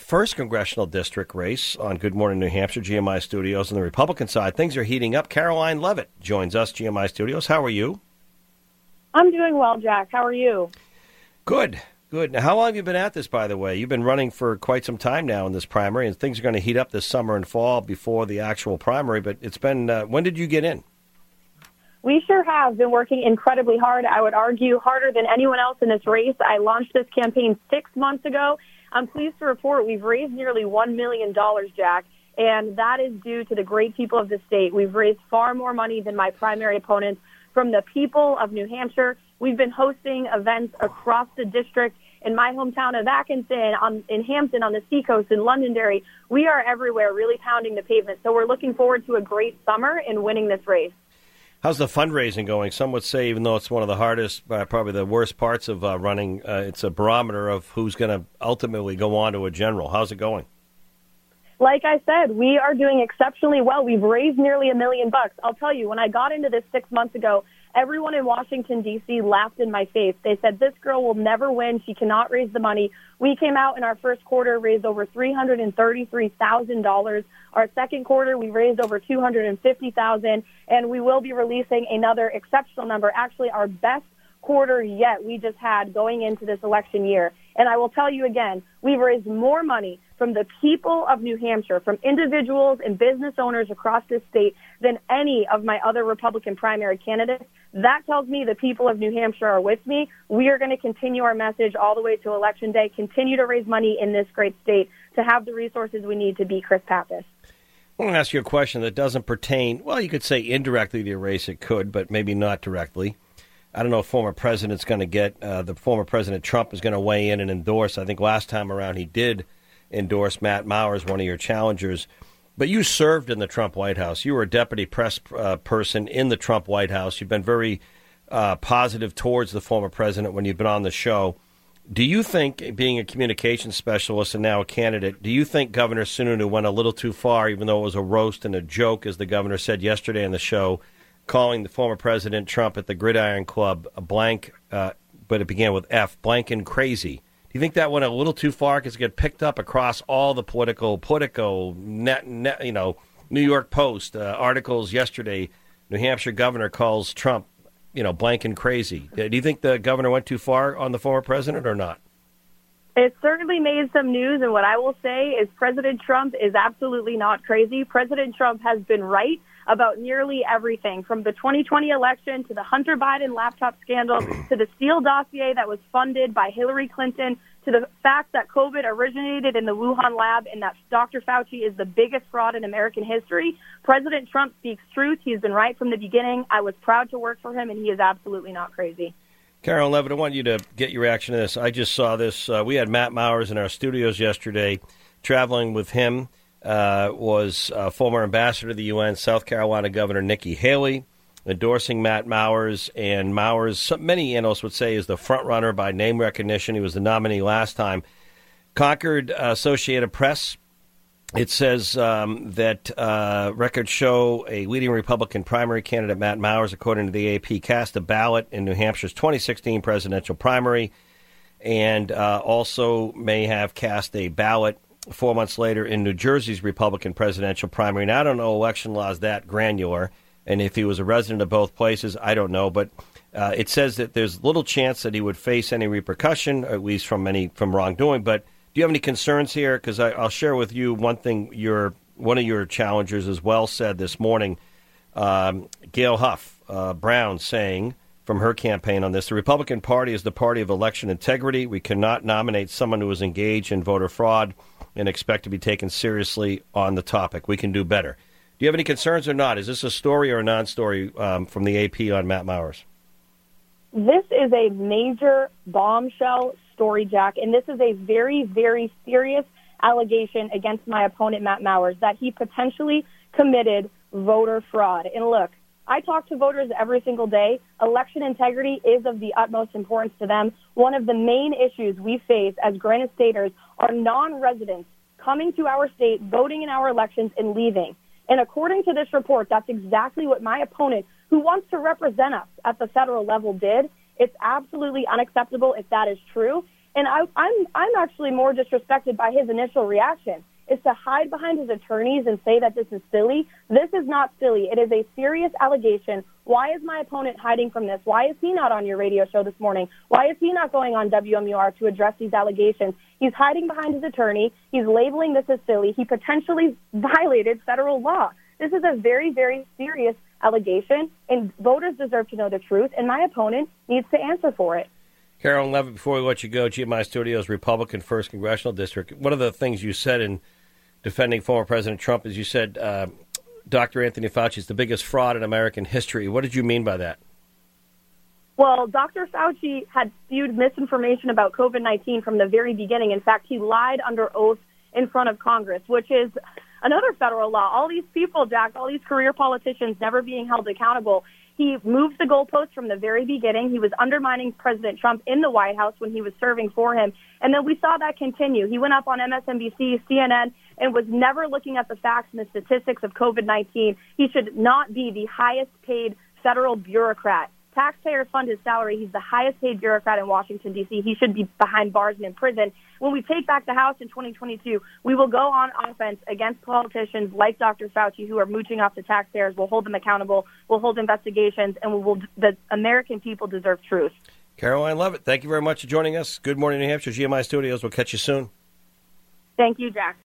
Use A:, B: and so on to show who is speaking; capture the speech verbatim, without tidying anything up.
A: first congressional district race on Good Morning New Hampshire, G M I Studios. On the Republican side, things are heating up. Karoline Leavitt joins us, G M I Studios. How are you?
B: I'm doing well, Jack. How are you?
A: Good, good. Now, how long have you been at this, by the way? You've been running for quite some time now in this primary, and things are going to heat up this summer and fall before the actual primary, but it's been, uh, when did you get in?
B: We sure have been working incredibly hard. I would argue harder than anyone else in this race. I launched this campaign six months ago. I'm pleased to report we've raised nearly one million dollars, Jack, and that is due to the great people of the state. We've raised far more money than my primary opponents from the people of New Hampshire. We've been hosting events across the district in my hometown of Atkinson, on, in Hampton, on the Seacoast, in Londonderry. We are everywhere, really pounding the pavement. So we're looking forward to a great summer in winning this race.
A: How's the fundraising going? Some would say, even though it's one of the hardest, uh, probably the worst parts of uh, running, uh, it's a barometer of who's going to ultimately go on to a general. How's it going?
B: Like I said, we are doing exceptionally well. We've raised nearly a million bucks. I'll tell you, when I got into this six months ago, everyone in Washington, D C laughed in my face. They said, this girl will never win. She cannot raise the money. We came out in our first quarter, raised over three hundred thirty-three thousand dollars. Our second quarter, we raised over two hundred fifty thousand dollars, and we will be releasing another exceptional number, actually our best quarter yet we just had going into this election year. And I will tell you again, we've raised more money from the people of New Hampshire, from individuals and business owners across this state than any of my other Republican primary candidates. That tells me the people of New Hampshire are with me. We are going to continue our message all the way to Election Day, continue to raise money in this great state to have the resources we need to beat Chris Pappas.
A: I want to ask you a question that doesn't pertain, well, you could say indirectly to your race, it could, but maybe not directly. I don't know if former president's going to get, uh, the former President Trump is going to weigh in and endorse. I think last time around he did endorse Matt Mowers, one of your challengers. But you served in the Trump White House. You were a deputy press uh, person in the Trump White House. You've been very uh, positive towards the former president when you've been on the show. Do you think, being a communications specialist and now a candidate, do you think Governor Sununu went a little too far, even though it was a roast and a joke, as the governor said yesterday on the show, calling the former President Trump at the Gridiron Club a blank, uh, but it began with F, blank and crazy? Do you think that went a little too far because it got picked up across all the political, Politico, net, net, you know, New York Post uh, articles yesterday? New Hampshire governor calls Trump, you know, blank and crazy. Do you think the governor went too far on the former president or not?
B: It certainly made some news, and what I will say is President Trump is absolutely not crazy. President Trump has been right about nearly everything, from the twenty twenty election to the Hunter Biden laptop scandal to the Steele dossier that was funded by Hillary Clinton to the fact that COVID originated in the Wuhan lab and that Doctor Fauci is the biggest fraud in American history. President Trump speaks truth. He's been right from the beginning. I was proud to work for him, and he is absolutely not crazy.
A: Karoline Leavitt, I want you to get your reaction to this. I just saw this. Uh, we had Matt Mowers in our studios yesterday. Traveling with him uh, was uh, former ambassador to the U N, South Carolina Governor Nikki Haley, endorsing Matt Mowers. And Mowers, some, many analysts would say, is the front runner by name recognition. He was the nominee last time. Concord uh, Associated Press, it says um, that uh, records show a leading Republican primary candidate, Matt Mowers, according to the A P, cast a ballot in New Hampshire's twenty sixteen presidential primary, and uh, also may have cast a ballot four months later in New Jersey's Republican presidential primary. And I don't know election laws that granular, and if he was a resident of both places, I don't know. But uh, it says that there's little chance that he would face any repercussion, at least from any from wrongdoing. But do you have any concerns here? Because I'll share with you one thing. Your one of your challengers as well said this morning, um, Gail Huff uh, Brown, saying from her campaign on this, the Republican Party is the party of election integrity. We cannot nominate someone who is engaged in voter fraud and expect to be taken seriously on the topic. We can do better. Do you have any concerns or not? Is this a story or a non-story um, from the A P on Matt Mowers?
B: This is a major bombshell story, Jack, and this is a very, very serious allegation against my opponent, Matt Mowers, that he potentially committed voter fraud. And look, I talk to voters every single day. Election integrity is of the utmost importance to them. One of the main issues we face as Granite Staters are non-residents coming to our state, voting in our elections, and leaving. And according to this report, that's exactly what my opponent, who wants to represent us at the federal level, did. It's absolutely unacceptable if that is true. And I, I'm I'm actually more disrespected by his initial reaction, is to hide behind his attorneys and say that this is silly. This is not silly. It is a serious allegation. Why is my opponent hiding from this? Why is he not on your radio show this morning? Why is he not going on W M U R to address these allegations? He's hiding behind his attorney. He's labeling this as silly. He potentially violated federal law. This is a very, very serious allegation, and voters deserve to know the truth, and my opponent needs to answer for it.
A: Carolyn Levitt, before we let you go, G M I Studios, Republican first Congressional District. One of the things you said in defending former President Trump is you said uh, Doctor Anthony Fauci is the biggest fraud in American history. What did you mean by that?
B: Well, Doctor Fauci had spewed misinformation about COVID nineteen from the very beginning. In fact, he lied under oath in front of Congress, which is another federal law. All these people, Jack, all these career politicians never being held accountable. He moved the goalposts from the very beginning. He was undermining President Trump in the White House when he was serving for him. And then we saw that continue. He went up on M S N B C, C N N, and was never looking at the facts and the statistics of COVID nineteen. He should not be the highest paid federal bureaucrat. Taxpayers fund his salary. He's the highest paid bureaucrat in Washington, D C. He should be behind bars and in prison. When we take back the House in twenty twenty-two, we will go on offense against politicians like Doctor Fauci who are mooching off the taxpayers. We'll hold them accountable. We'll hold investigations, and we will. The American people deserve truth.
A: Caroline Levitt, thank you very much for joining us. Good morning, New Hampshire. G M I Studios. We'll catch you soon.
B: Thank you, Jack.